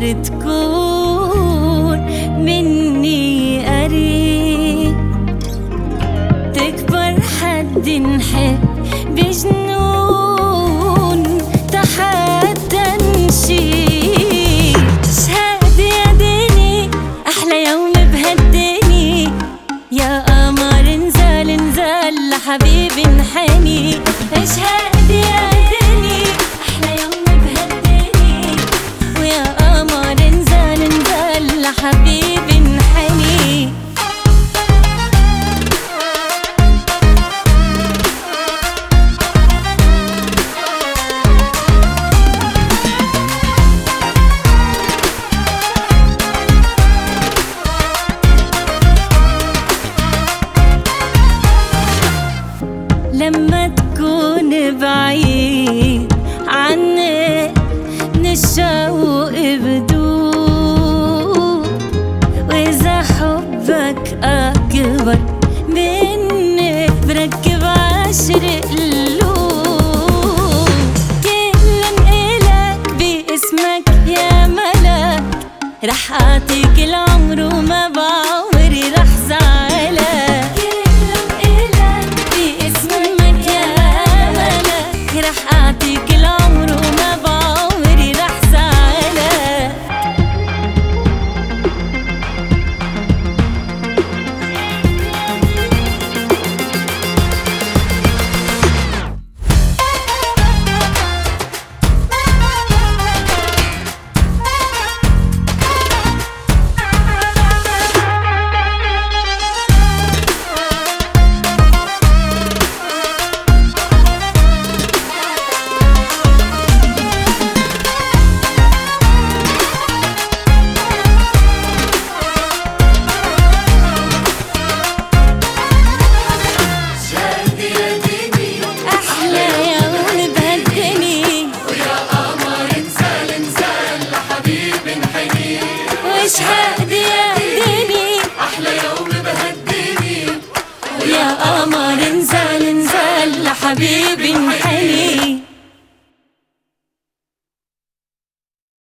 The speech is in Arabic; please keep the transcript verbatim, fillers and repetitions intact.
تكون مني قريب، تكبر حد نحب بجنون تحدى نشيب. شهد يا ديني أحلى يوم بهالدنيا، يا قمر انزل انزل لحبيبي انحني. اشهد يا ديني أحلى يوم بهالدنيا، ويا قمر انزل انزل لحبيبي انحني. لما تكون بعيد عني نشوق بدوب، وإذا حبك أكبر مني بركب عشر قلوب. كلن إلك باسمك يا ملك، رح أعطيك العمر وما بعود.